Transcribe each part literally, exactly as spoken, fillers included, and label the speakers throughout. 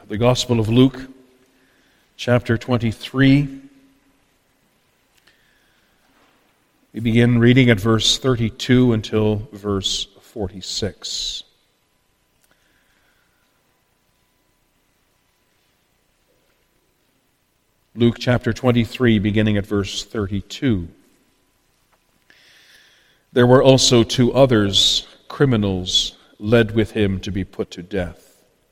Speaker 1: The Gospel of Luke, chapter twenty-three. We begin reading at verse thirty-two until verse forty-six. Luke chapter twenty-three, beginning at verse thirty-two. There were also two others, criminals, led with him to be put to death.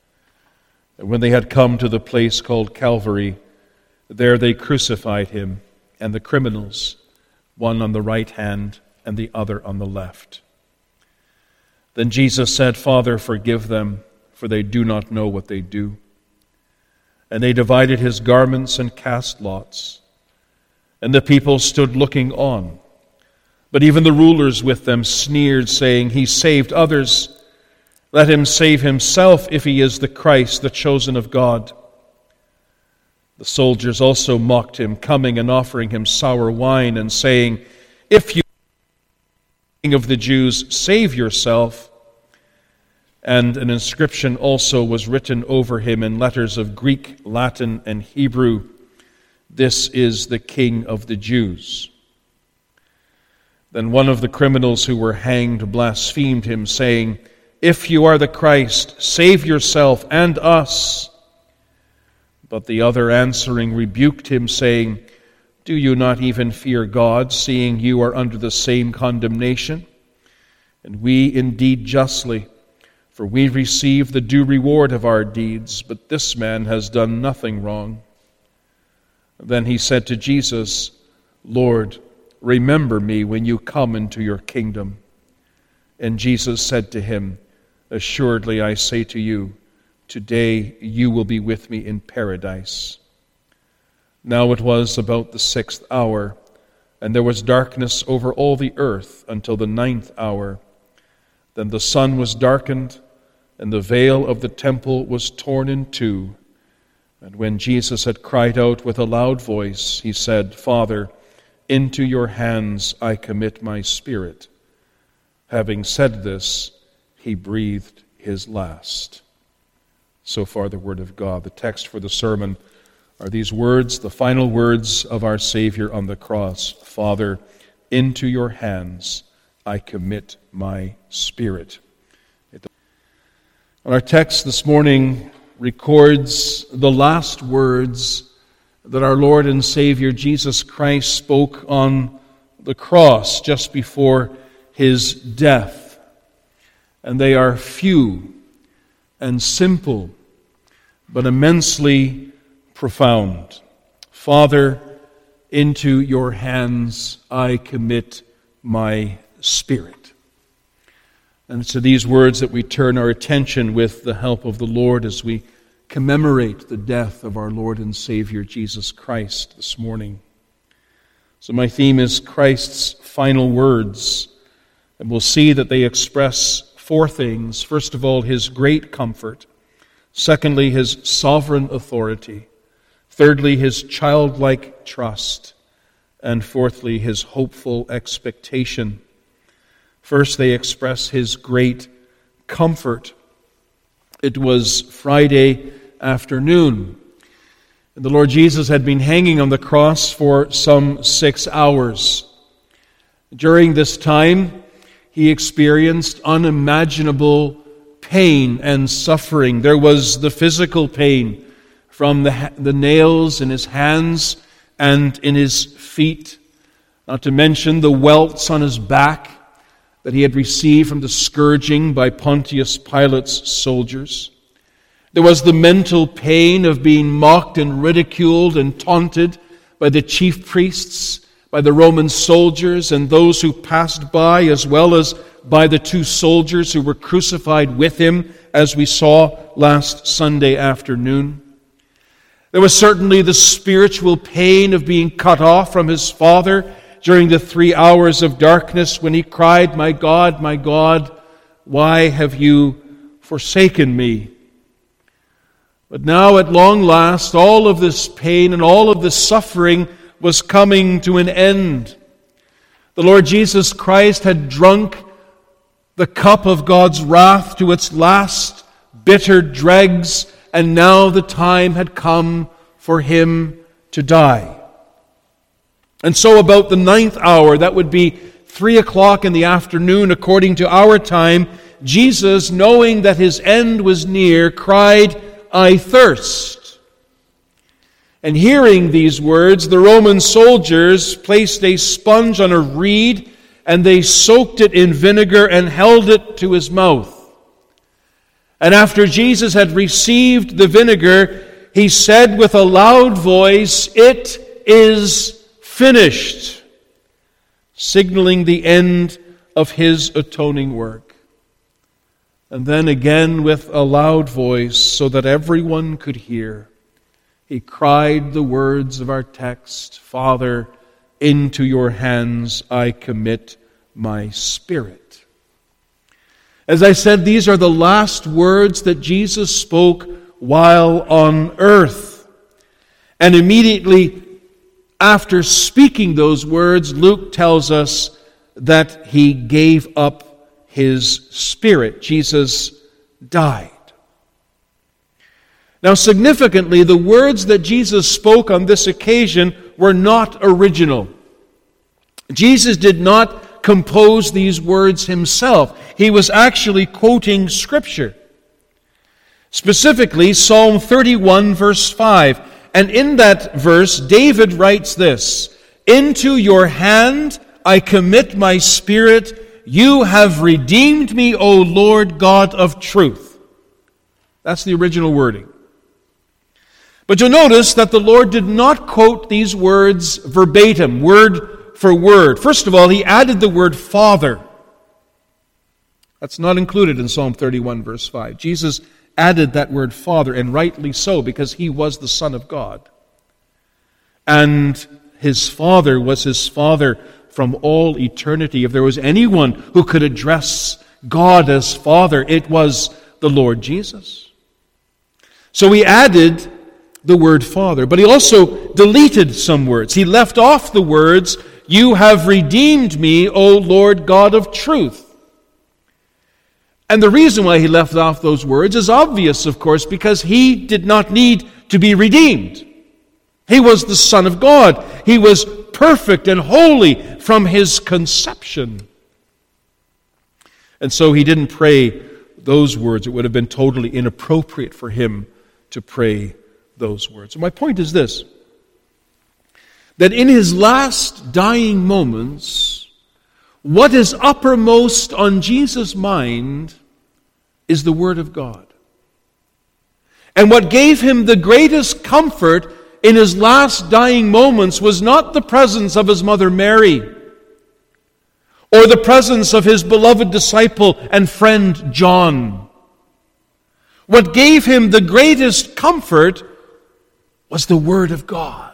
Speaker 1: And when they had come to the place called Calvary, there they crucified him and the criminals, one on the right hand and the other on the left. Then Jesus said, "Father, forgive them, for they do not know what they do." And they divided his garments and cast lots. And the people stood looking on. But even the rulers with them sneered, saying, "He saved others. Let him save himself if he is the Christ, the chosen of God." The soldiers also mocked him, coming and offering him sour wine, and saying, "If you are King of the Jews, save yourself." And an inscription also was written over him in letters of Greek, Latin, and Hebrew, "This is the King of the Jews." Then one of the criminals who were hanged blasphemed him, saying, "If you are the Christ, save yourself and us." But the other answering rebuked him, saying, "Do you not even fear God, seeing you are under the same condemnation? And we indeed justly, for we receive the due reward of our deeds, but this man has done nothing wrong." Then he said to Jesus, "Lord, remember me when you come into your kingdom." And Jesus said to him, "Assuredly I say to you, today you will be with me in paradise." Now it was about the sixth hour, and there was darkness over all the earth until the ninth hour. Then the sun was darkened, and the veil of the temple was torn in two. And when Jesus had cried out with a loud voice, he said, "Father, into your hands I commit my spirit." Having said this, he breathed his last. So far the word of God. The text for the sermon are these words, the final words of our Savior on the cross. "Father, into your hands I commit my spirit." Our text this morning records the last words that our Lord and Savior Jesus Christ spoke on the cross just before his death. And they are few and simple, but immensely profound. "Father, into your hands I commit my spirit." And it's to these words that we turn our attention with the help of the Lord as we commemorate the death of our Lord and Savior Jesus Christ this morning. So my theme is Christ's final words, and we'll see that they express four things. First of all, his great comfort. Secondly, his sovereign authority. Thirdly, his childlike trust. And fourthly, his hopeful expectation. First, they express his great comfort. It was Friday afternoon, and the Lord Jesus had been hanging on the cross for some six hours. During this time, he experienced unimaginable pain and suffering. There was the physical pain from the, the nails in his hands and in his feet, not to mention the welts on his back that he had received from the scourging by Pontius Pilate's soldiers. There was the mental pain of being mocked and ridiculed and taunted by the chief priests, by the Roman soldiers and those who passed by, as well as by the two soldiers who were crucified with him, as we saw last Sunday afternoon. There was certainly the spiritual pain of being cut off from his Father during the three hours of darkness when he cried, "My God, my God, why have you forsaken me?" But now at long last, all of this pain and all of this suffering was coming to an end. The Lord Jesus Christ had drunk the cup of God's wrath to its last bitter dregs, and now the time had come for him to die. And so about the ninth hour, that would be three o'clock in the afternoon according to our time, Jesus, knowing that his end was near, cried, "I thirst." And hearing these words, the Roman soldiers placed a sponge on a reed, and they soaked it in vinegar and held it to his mouth. And after Jesus had received the vinegar, he said with a loud voice, "It is finished," signaling the end of his atoning work. And then again with a loud voice, so that everyone could hear, he cried the words of our text, "Father, into your hands I commit my spirit." As I said, these are the last words that Jesus spoke while on earth. And immediately after speaking those words, Luke tells us that he gave up his spirit. Jesus died. Now, significantly, the words that Jesus spoke on this occasion were not original. Jesus did not compose these words himself. He was actually quoting Scripture. Specifically, Psalm thirty-one, verse five. And in that verse, David writes this, "Into your hand I commit my spirit. You have redeemed me, O Lord God of truth." That's the original wording. But you'll notice that the Lord did not quote these words verbatim, word for word. First of all, he added the word Father. That's not included in Psalm thirty-one, verse five. Jesus added that word Father, and rightly so, because he was the Son of God. And his Father was his Father from all eternity. If there was anyone who could address God as Father, it was the Lord Jesus. So he added the word Father, but he also deleted some words. He left off the words, "You have redeemed me, O Lord God of truth." And the reason why he left off those words is obvious, of course, because he did not need to be redeemed. He was the Son of God. He was perfect and holy from his conception. And so he didn't pray those words. It would have been totally inappropriate for him to pray those words. So my point is this, that in his last dying moments, what is uppermost on Jesus' mind is the Word of God. And what gave him the greatest comfort in his last dying moments was not the presence of his mother Mary, or the presence of his beloved disciple and friend John. What gave him the greatest comfort was the Word of God.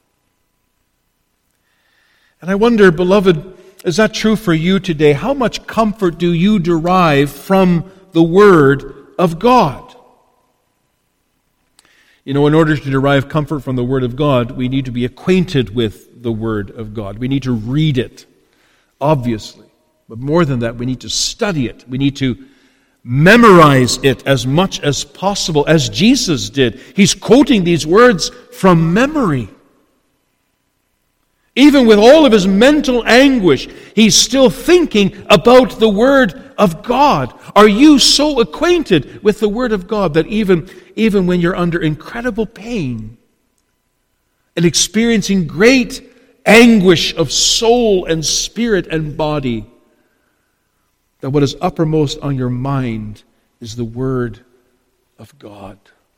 Speaker 1: And I wonder, beloved, is that true for you today? How much comfort do you derive from the Word of God? You know, in order to derive comfort from the Word of God, we need to be acquainted with the Word of God. We need to read it, obviously. But more than that, we need to study it. We need to memorize it as much as possible, as Jesus did. He's quoting these words from memory. Even with all of his mental anguish, he's still thinking about the Word of God. Are you so acquainted with the Word of God that even, even when you're under incredible pain and experiencing great anguish of soul and spirit and body, that what is uppermost on your mind is the Word of God?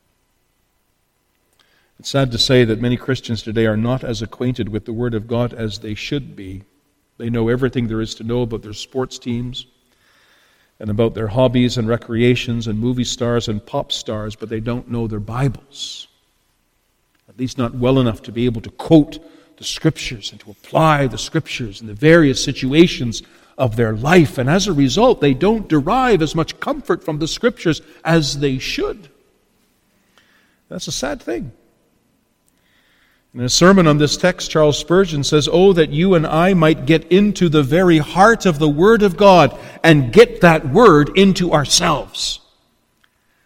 Speaker 1: It's sad to say that many Christians today are not as acquainted with the Word of God as they should be. They know everything there is to know about their sports teams and about their hobbies and recreations and movie stars and pop stars, but they don't know their Bibles. At least not well enough to be able to quote the Scriptures and to apply the Scriptures in the various situations of their life. And as a result, they don't derive as much comfort from the Scriptures as they should. That's a sad thing. In a sermon on this text, Charles Spurgeon says, "Oh, that you and I might get into the very heart of the Word of God and get that Word into ourselves."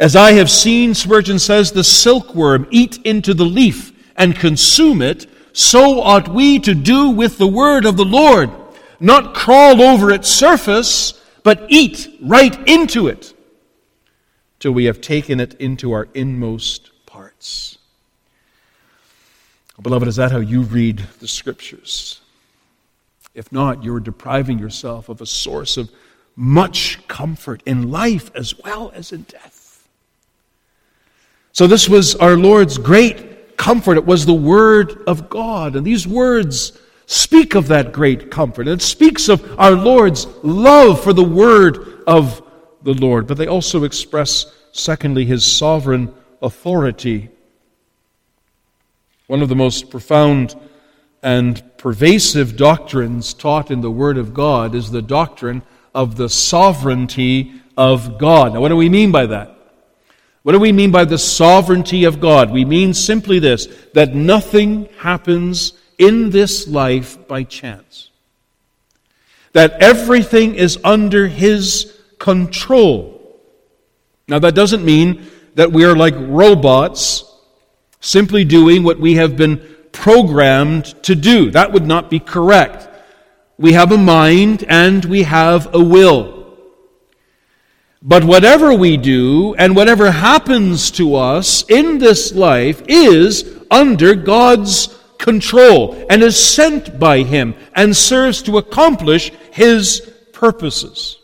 Speaker 1: As I have seen, Spurgeon says, the silkworm eat into the leaf and consume it, so ought we to do with the word of the Lord, not crawl over its surface, but eat right into it, till we have taken it into our inmost parts. Beloved, is that how you read the Scriptures? If not, you're depriving yourself of a source of much comfort in life as well as in death. So this was our Lord's great comfort. It was the Word of God. And these words speak of that great comfort. It speaks of our Lord's love for the Word of the Lord. But they also express, secondly, His sovereign authority. One of the most profound and pervasive doctrines taught in the Word of God is the doctrine of the sovereignty of God. Now, what do we mean by that? What do we mean by the sovereignty of God? We mean simply this, that nothing happens in this life by chance. That everything is under His control. Now, that doesn't mean that we are like robots simply doing what we have been programmed to do. That would not be correct. We have a mind and we have a will. But whatever we do and whatever happens to us in this life is under God's control and is sent by Him and serves to accomplish His purposes.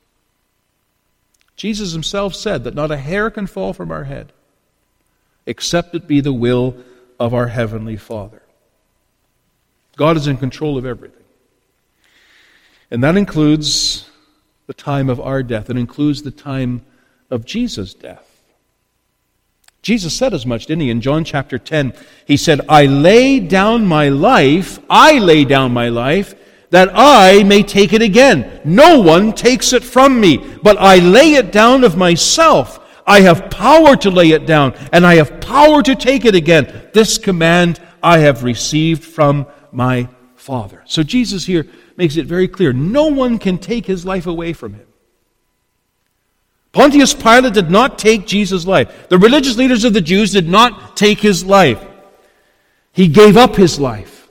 Speaker 1: Jesus Himself said that not a hair can fall from our head except it be the will of our Heavenly Father. God is in control of everything. And that includes the time of our death. It includes the time of Jesus' death. Jesus said as much, didn't He? In John chapter ten, He said, I lay down my life, I lay down my life, that I may take it again. No one takes it from me, but I lay it down of myself. I have power to lay it down, and I have power to take it again. This command I have received from my Father. So Jesus here makes it very clear, no one can take His life away from Him. Pontius Pilate did not take Jesus' life. The religious leaders of the Jews did not take His life. He gave up His life.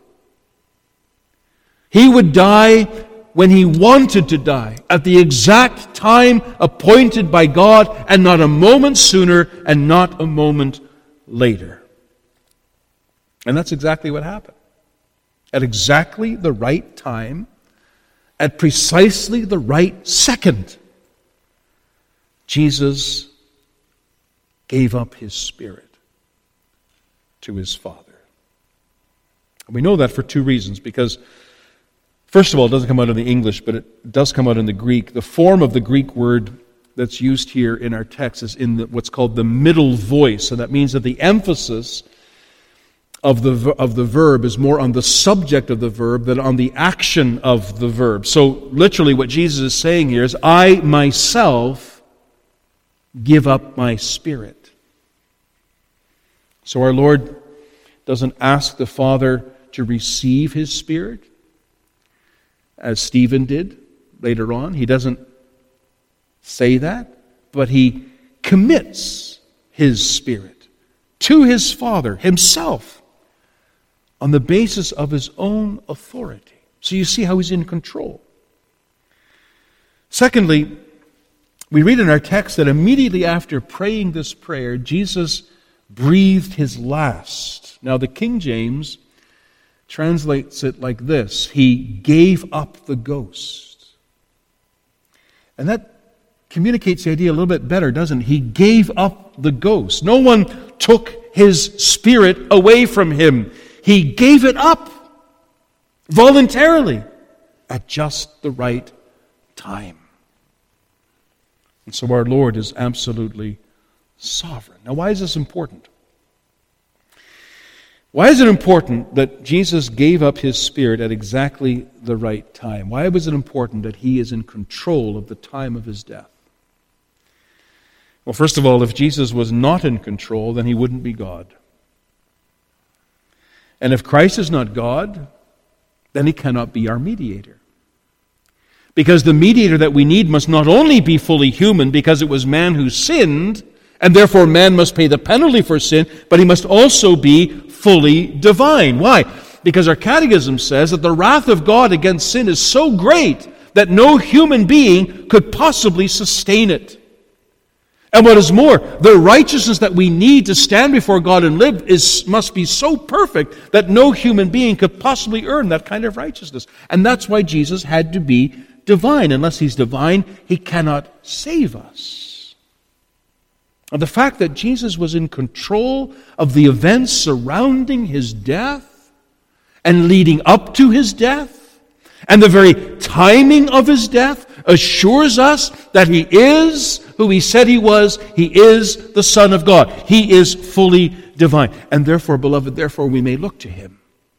Speaker 1: He would die when He wanted to die, at the exact time appointed by God, and not a moment sooner and not a moment later. And that's exactly what happened. At exactly the right time, at precisely the right second, Jesus gave up His Spirit to His Father. And we know that for two reasons, because first of all, it doesn't come out in the English, but it does come out in the Greek. The form of the Greek word that's used here in our text is in the, what's called the middle voice, and that means that the emphasis of the of the verb is more on the subject of the verb than on the action of the verb. So literally what Jesus is saying here is, I myself give up my spirit. So our Lord doesn't ask the Father to receive His Spirit, as Stephen did later on. He doesn't say that, but He commits His Spirit to His Father Himself on the basis of His own authority. So you see how He's in control. Secondly, we read in our text that immediately after praying this prayer, Jesus breathed His last. Now the King James translates it like this: He gave up the ghost. And that communicates the idea a little bit better, doesn't it? He gave up the ghost. No one took His Spirit away from Him. He gave it up voluntarily at just the right time. And so our Lord is absolutely sovereign. Now, why is this important? Why is it important that Jesus gave up His Spirit at exactly the right time? Why was it important that He is in control of the time of His death? Well, first of all, if Jesus was not in control, then He wouldn't be God. And if Christ is not God, then He cannot be our mediator. Because the mediator that we need must not only be fully human, because it was man who sinned, And therefore man must pay the penalty for sin, but he must also be fully divine. Why? Because our catechism says that the wrath of God against sin is so great that no human being could possibly sustain it. And what is more, the righteousness that we need to stand before God and live is must be so perfect that no human being could possibly earn that kind of righteousness. And that's why Jesus had to be divine. Unless he's divine, he cannot save us. And the fact that Jesus was in control of the events surrounding his death and leading up to his death, and the very timing of his death assures us that he is who he said he was. He is the Son of God. He is fully divine. And therefore, beloved, therefore we may look to him.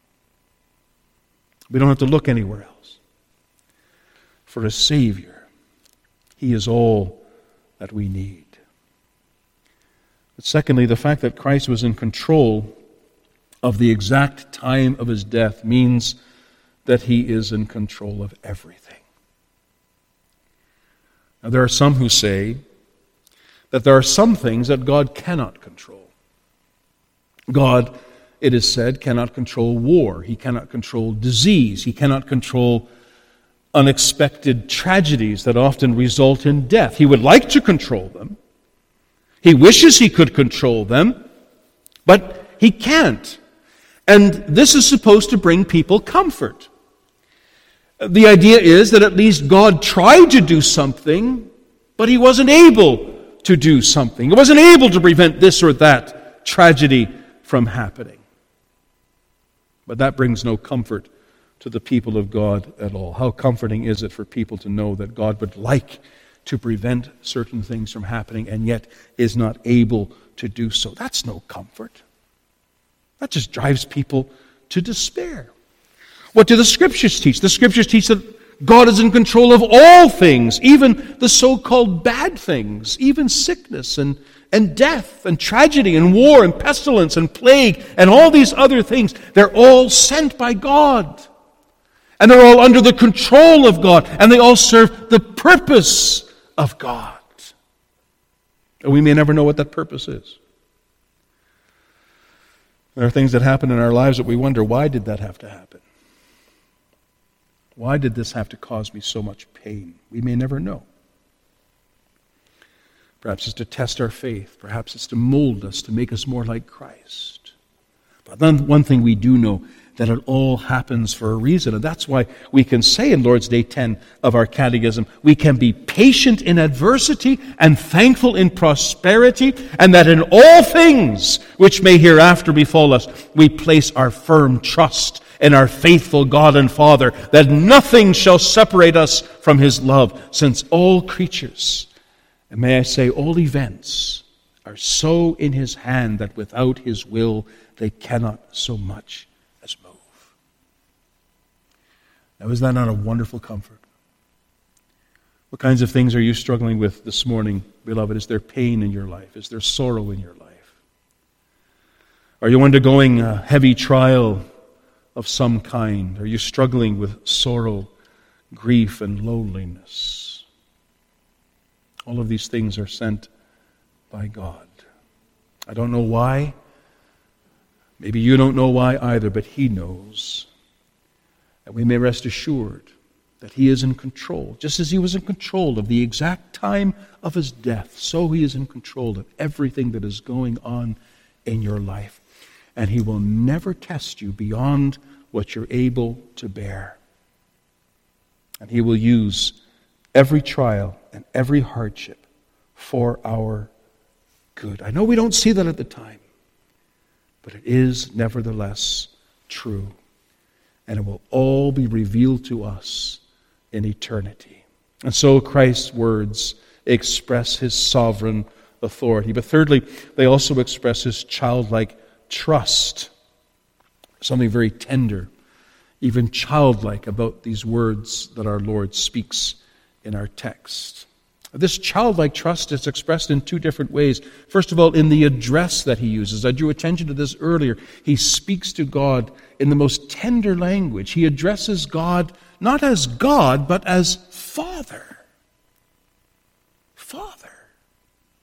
Speaker 1: We don't have to look anywhere else. For a Savior, he is all that we need. But secondly, the fact that Christ was in control of the exact time of his death means that he is in control of everything. Now, there are some who say that there are some things that God cannot control. God, it is said, cannot control war. He cannot control disease. He cannot control unexpected tragedies that often result in death. He would like to control them. He wishes he could control them, but he can't. And this is supposed to bring people comfort. The idea is that at least God tried to do something, but he wasn't able to do something. He wasn't able to prevent this or that tragedy from happening. But that brings no comfort to the people of God at all. How comforting is it for people to know that God would like to prevent certain things from happening and yet is not able to do so? That's no comfort. That just drives people to despair. What do the Scriptures teach? The Scriptures teach that God is in control of all things, even the so-called bad things, even sickness and, and death and tragedy and war and pestilence and plague and all these other things. They're all sent by God. And they're all under the control of God. And they all serve the purpose of God. And we may never know what that purpose is. There are things that happen in our lives that we wonder, why did that have to happen? Why did this have to cause me so much pain? We may never know. Perhaps it's to test our faith. Perhaps it's to mold us, to make us more like Christ. But then one thing we do know, that it all happens for a reason. And that's why we can say in Lord's Day ten of our catechism, we can be patient in adversity and thankful in prosperity, and that in all things which may hereafter befall us, we place our firm trust in our faithful God and Father, that nothing shall separate us from his love, since all creatures, and may I say all events, are so in his hand that without his will they cannot so much as move. Now, is that not a wonderful comfort? What kinds of things are you struggling with this morning, beloved? Is there pain in your life? Is there sorrow in your life? Are you undergoing a heavy trial of some kind? Are you struggling with sorrow, grief, and loneliness? All of these things are sent by God. I don't know why. Maybe you don't know why either, but he knows. And we may rest assured that he is in control. Just as he was in control of the exact time of his death, so he is in control of everything that is going on in your life. And he will never test you beyond what you're able to bear. And he will use every trial and every hardship for our good. I know we don't see that at the time, but it is nevertheless true. And it will all be revealed to us in eternity. And so Christ's words express his sovereign authority. But thirdly, they also express his childlike trust. Something very tender, even childlike, about these words that our Lord speaks in our text. This childlike trust is expressed in two different ways. First of all, in the address that he uses. I drew attention to this earlier. He speaks to God in the most tender language. He addresses God not as God, but as Father. Father.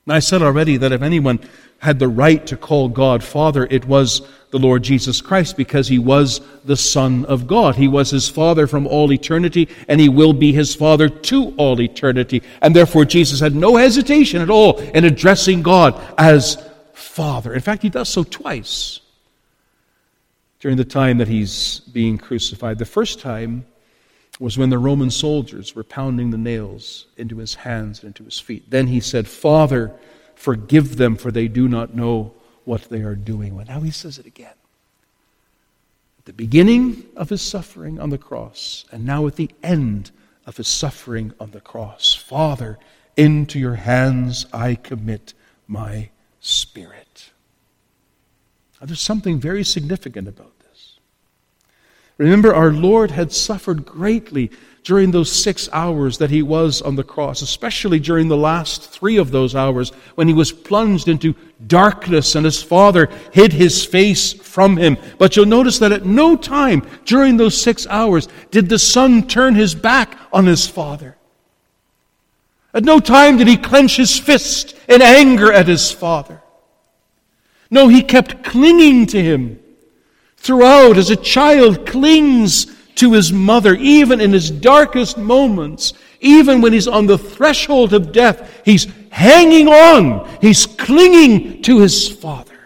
Speaker 1: And I said already that if anyone had the right to call God Father, it was the Lord Jesus Christ, because he was the Son of God. He was his Father from all eternity, and he will be his Father to all eternity. And therefore Jesus had no hesitation at all in addressing God as Father. In fact, he does so twice during the time that he's being crucified. The first time was when the Roman soldiers were pounding the nails into his hands and into his feet. Then he said, Father, forgive them, for they do not know what they are doing. Well, now he says it again. At the beginning of his suffering on the cross, and now at the end of his suffering on the cross. Father, into your hands I commit my spirit. Now, there's something very significant about this. Remember, our Lord had suffered greatly during those six hours that he was on the cross, especially during the last three of those hours when he was plunged into darkness and his Father hid his face from him. But you'll notice that at no time during those six hours did the Son turn his back on his Father. At no time did he clench his fist in anger at his Father. No, he kept clinging to him throughout, as a child clings to his mother, even in his darkest moments, even when he's on the threshold of death. He's hanging on. He's clinging to his Father.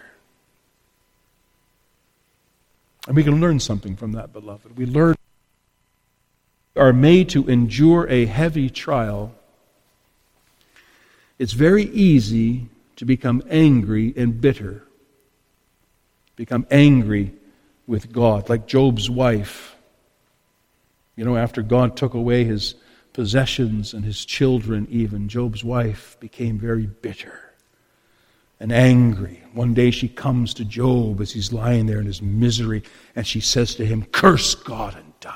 Speaker 1: And we can learn something from that, beloved. We learn we are made to endure a heavy trial. It's very easy to become angry and bitter. Become angry with God, like Job's wife. You know, after God took away his possessions and his children even, Job's wife became very bitter and angry. One day she comes to Job as he's lying there in his misery, and she says to him, "Curse God and die."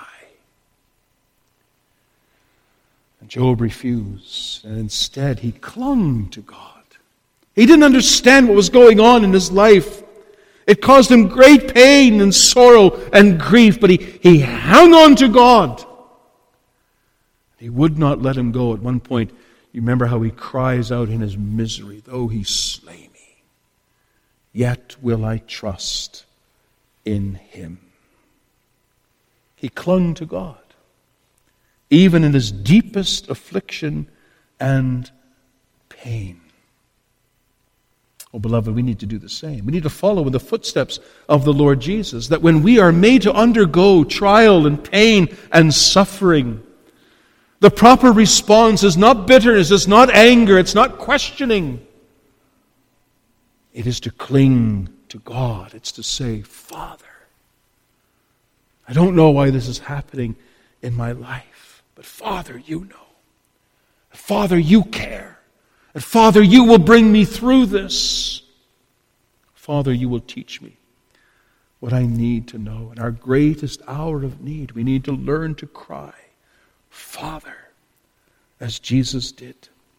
Speaker 1: And Job refused, and instead he clung to God. He didn't understand what was going on in his life. It caused him great pain and sorrow and grief, but he, he hung on to God. He would not let him go. At one point, you remember how he cries out in his misery, "Though he slay me, yet will I trust in him." He clung to God, even in his deepest affliction and pain. Oh, beloved, we need to do the same. We need to follow in the footsteps of the Lord Jesus, that when we are made to undergo trial and pain and suffering, the proper response is not bitterness, it's not anger, it's not questioning. It is to cling to God. It's to say, "Father, I don't know why this is happening in my life, but Father, you know. Father, you care. And Father, you will bring me through this. Father, you will teach me what I need to know. In our greatest hour of need, we need to learn to cry, Father, as Jesus did.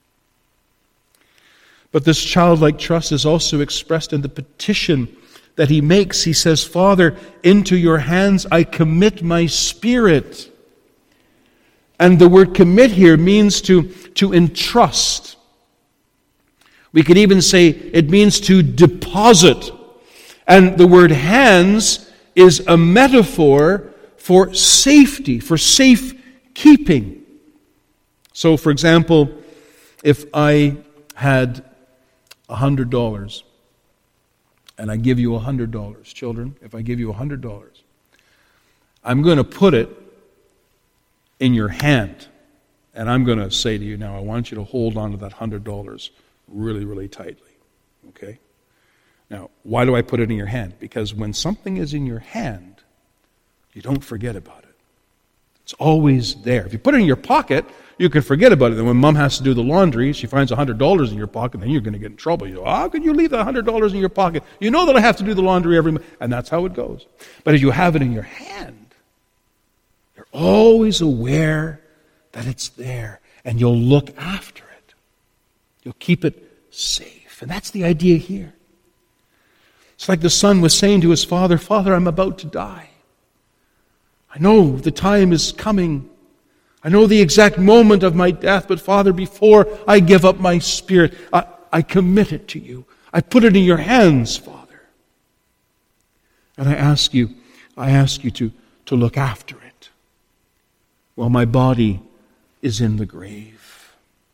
Speaker 1: But this childlike trust is also expressed in the petition that he makes. He says, "Father, into your hands I commit my spirit." And the word commit here means to, to entrust. We could even say it means to deposit. And the word hands is a metaphor for safety, for safekeeping. So, for example, if I had one hundred dollars and I give you one hundred dollars, children, if I give you one hundred dollars, I'm going to put it in your hand. And I'm going to say to you now, I want you to hold on to that one hundred dollars really, really tightly. Okay? Now, why do I put it in your hand? Because when something is in your hand, you don't forget about it. It's always there. If you put it in your pocket, you can forget about it. Then when Mom has to do the laundry, she finds one hundred dollars in your pocket, then you're going to get in trouble. You go, how could you leave that one hundred dollars in your pocket? You know that I have to do the laundry every month. And that's how it goes. But if you have it in your hand, you're always aware that it's there. And you'll look after it. You'll keep it safe. And that's the idea here. It's like the son was saying to his father, "Father, I'm about to die. I know the time is coming. I know the exact moment of my death, but Father, before I give up my spirit, I, I commit it to you. I put it in your hands, Father. And I ask you, I ask you to, to look after it while my body is in the grave.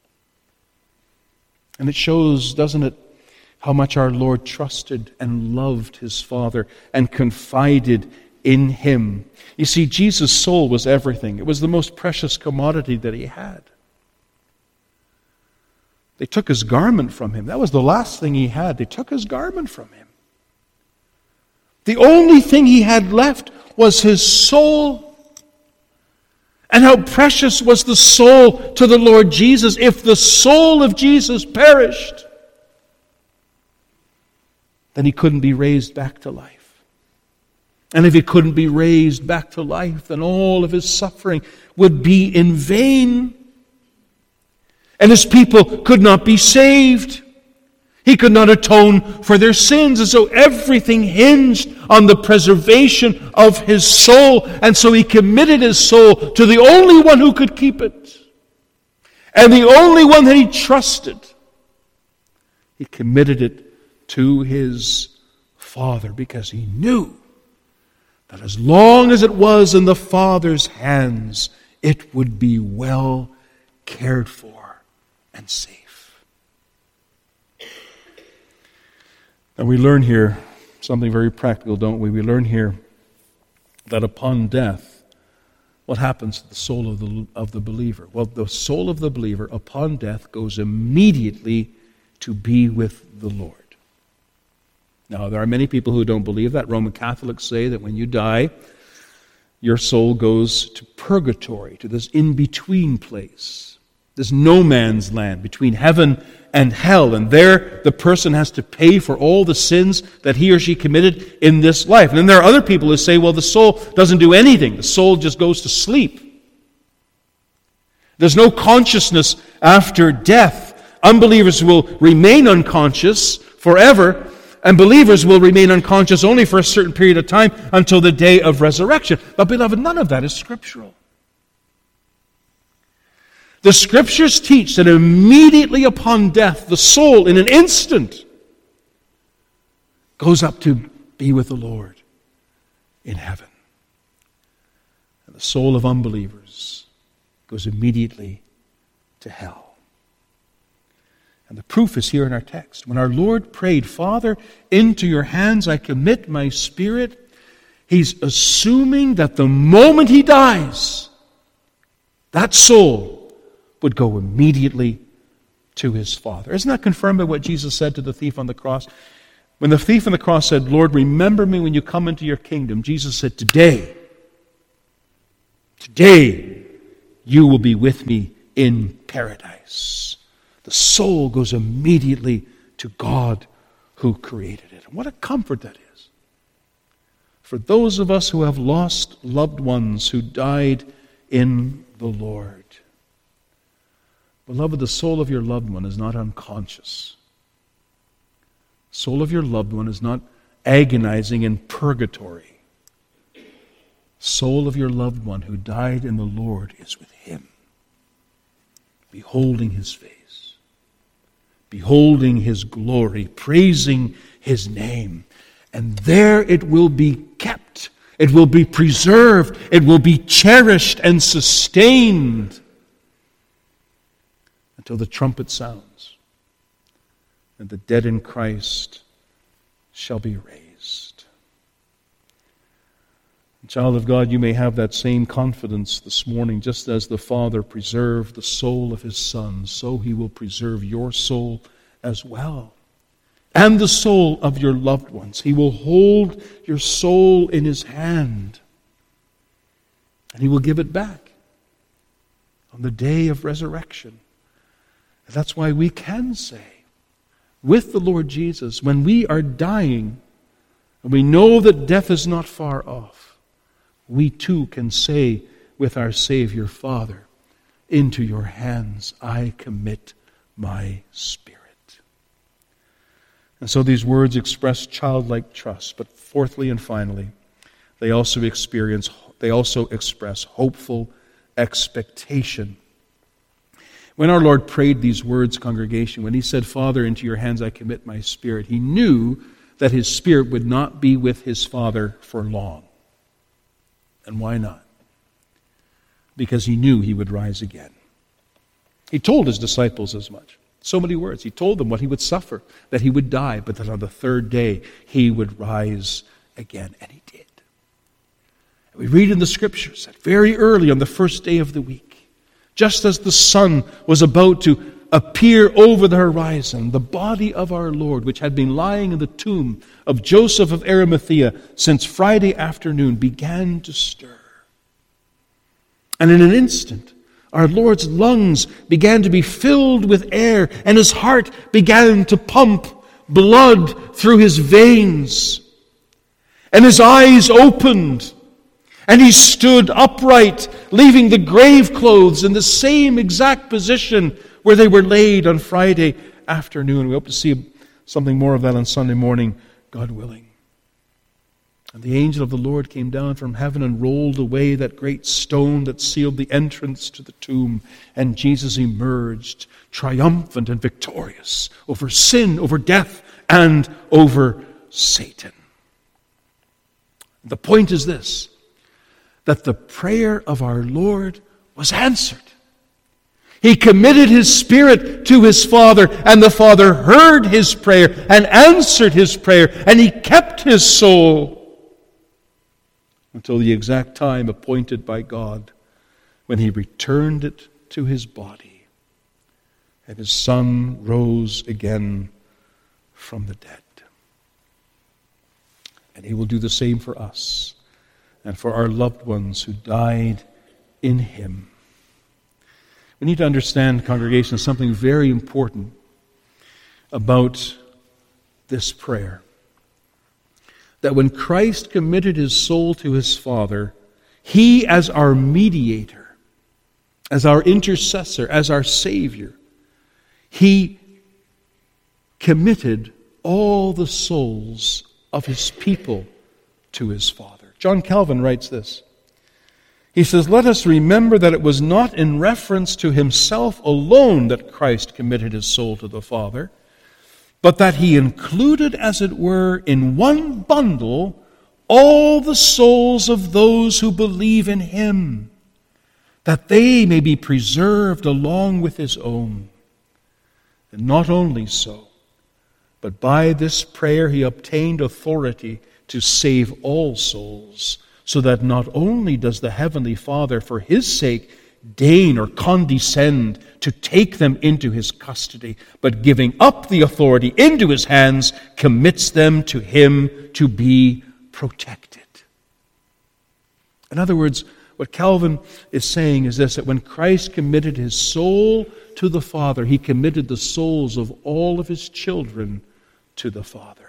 Speaker 1: And it shows, doesn't it, how much our Lord trusted and loved his Father and confided in him. You see, Jesus' soul was everything. It was the most precious commodity that he had. They took his garment from him. That was the last thing he had. They took his garment from him. The only thing he had left was his soul. And how precious was the soul to the Lord Jesus. If the soul of Jesus perished, then he couldn't be raised back to life. And if he couldn't be raised back to life, then all of his suffering would be in vain. And his people could not be saved. He could not atone for their sins. And so everything hinged on the preservation of his soul. And so he committed his soul to the only one who could keep it. And the only one that he trusted. He committed it to his Father because he knew that as long as it was in the Father's hands, it would be well cared for and safe. And we learn here something very practical, don't we? We learn here that upon death, what happens to the soul of the, of the believer? Well, the soul of the believer upon death goes immediately to be with the Lord. Now, there are many people who don't believe that. Roman Catholics say that when you die, your soul goes to purgatory, to this in-between place, this no man's land between heaven and hell. And there, the person has to pay for all the sins that he or she committed in this life. And then there are other people who say, well, the soul doesn't do anything. The soul just goes to sleep. There's no consciousness after death. Unbelievers will remain unconscious forever, and believers will remain unconscious only for a certain period of time until the day of resurrection. But beloved, none of that is scriptural. The Scriptures teach that immediately upon death, the soul, in an instant, goes up to be with the Lord in heaven. And the soul of unbelievers goes immediately to hell. And the proof is here in our text. When our Lord prayed, Father, into your hands I commit my spirit, he's assuming that the moment he dies, that soul would go immediately to his Father. Isn't that confirmed by what Jesus said to the thief on the cross? When the thief on the cross said, Lord, remember me when you come into your kingdom, Jesus said, today, today you will be with me in paradise. The soul goes immediately to God who created it. And what a comfort that is. For those of us who have lost loved ones who died in the Lord. Beloved, the soul of your loved one is not unconscious. The soul of your loved one is not agonizing in purgatory. The soul of your loved one who died in the Lord is with him, beholding his face, beholding his glory, praising his name. And there it will be kept. It will be preserved. It will be cherished and sustained until the trumpet sounds and the dead in Christ shall be raised. And child of God, you may have that same confidence this morning. Just as the Father preserved the soul of his Son, so he will preserve your soul as well. And the soul of your loved ones. He will hold your soul in his hand. And he will give it back on the day of resurrection. And that's why we can say, with the Lord Jesus, when we are dying, and we know that death is not far off, we too can say with our Savior, Father, into your hands I commit my spirit. And so these words express childlike trust, but fourthly and finally, they also experience, they also express hopeful expectation. When our Lord prayed these words, congregation, when he said, Father, into your hands I commit my spirit, he knew that his spirit would not be with his Father for long. And why not? Because he knew he would rise again. He told his disciples as much. So many words. He told them what he would suffer, that he would die, but that on the third day he would rise again. And he did. And we read in the Scriptures that very early on the first day of the week, just as the sun was about to appear over the horizon, the body of our Lord, which had been lying in the tomb of Joseph of Arimathea since Friday afternoon, began to stir. And in an instant, our Lord's lungs began to be filled with air, and his heart began to pump blood through his veins. And his eyes opened, and he stood upright, leaving the grave clothes in the same exact position where they were laid on Friday afternoon. We hope to see something more of that on Sunday morning, God willing. And the angel of the Lord came down from heaven and rolled away that great stone that sealed the entrance to the tomb. And Jesus emerged triumphant and victorious over sin, over death, and over Satan. The point is this, that the prayer of our Lord was answered. He committed his spirit to his Father, and the Father heard his prayer and answered his prayer, and he kept his soul until the exact time appointed by God when he returned it to his body, and his Son rose again from the dead. And he will do the same for us and for our loved ones who died in him. We need to understand, congregation, something very important about this prayer. That when Christ committed his soul to his Father, he as our mediator, as our intercessor, as our Savior, he committed all the souls of his people to his Father. John Calvin writes this. He says, let us remember that it was not in reference to himself alone that Christ committed his soul to the Father, but that he included, as it were, in one bundle all the souls of those who believe in him, that they may be preserved along with his own. And not only so, but by this prayer he obtained authority to save all souls, so that not only does the Heavenly Father, for his sake, deign or condescend to take them into his custody, but giving up the authority into his hands, commits them to him to be protected. In other words, what Calvin is saying is this, that when Christ committed his soul to the Father, he committed the souls of all of his children to the Father.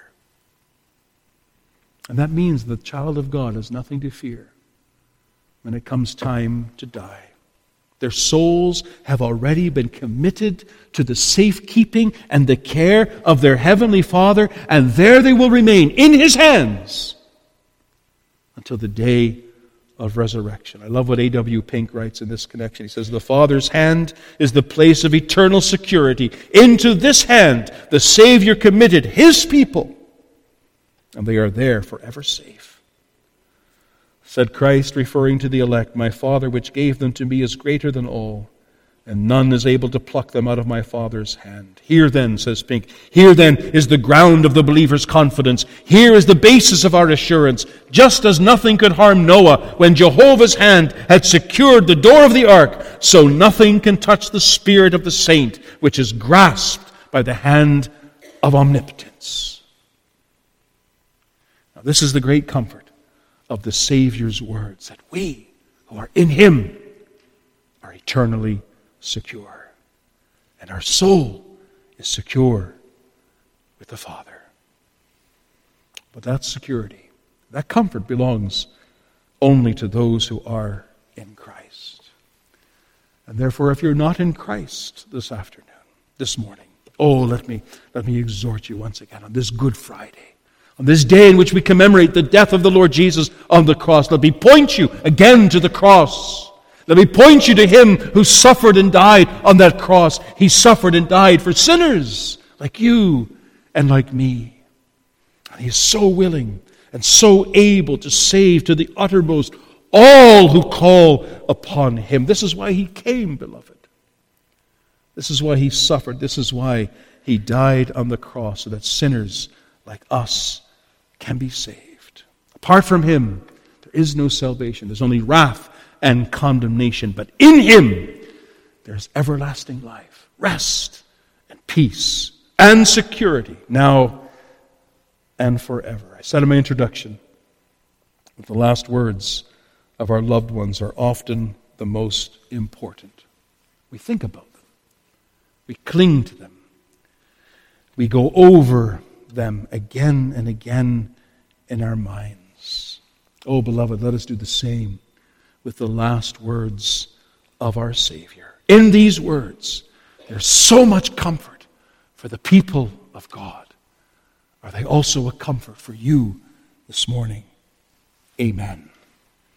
Speaker 1: And that means the child of God has nothing to fear when it comes time to die. Their souls have already been committed to the safekeeping and the care of their Heavenly Father, and there they will remain in his hands until the day of resurrection. I love what A W Pink writes in this connection. He says, the Father's hand is the place of eternal security. Into this hand the Savior committed his people, and they are there forever safe. Said Christ, referring to the elect, my Father which gave them to me is greater than all, and none is able to pluck them out of my Father's hand. Here then, says Pink, here then is the ground of the believer's confidence. Here is the basis of our assurance. Just as nothing could harm Noah when Jehovah's hand had secured the door of the ark, so nothing can touch the spirit of the saint, which is grasped by the hand of omnipotence. Now, this is the great comfort of the Savior's words, that we who are in him are eternally secure. And our soul is secure with the Father. But that security, that comfort belongs only to those who are in Christ. And therefore, if you're not in Christ this afternoon, this morning, oh, let me, let me exhort you once again on this Good Friday, on this day in which we commemorate the death of the Lord Jesus on the cross. Let me point you again to the cross. Let me point you to him who suffered and died on that cross. He suffered and died for sinners like you and like me. And he is so willing and so able to save to the uttermost all who call upon him. This is why he came, beloved. This is why he suffered. This is why he died on the cross, so that sinners like us can be saved. Apart from him, there is no salvation. There's only wrath and condemnation. But in him, there's everlasting life, rest and peace and security, now and forever. I said in my introduction that the last words of our loved ones are often the most important. We think about them. We cling to them. We go over them again and again in our minds. Oh, beloved, let us do the same with the last words of our Savior. In these words, there's so much comfort for the people of God. Are they also a comfort for you this morning? Amen.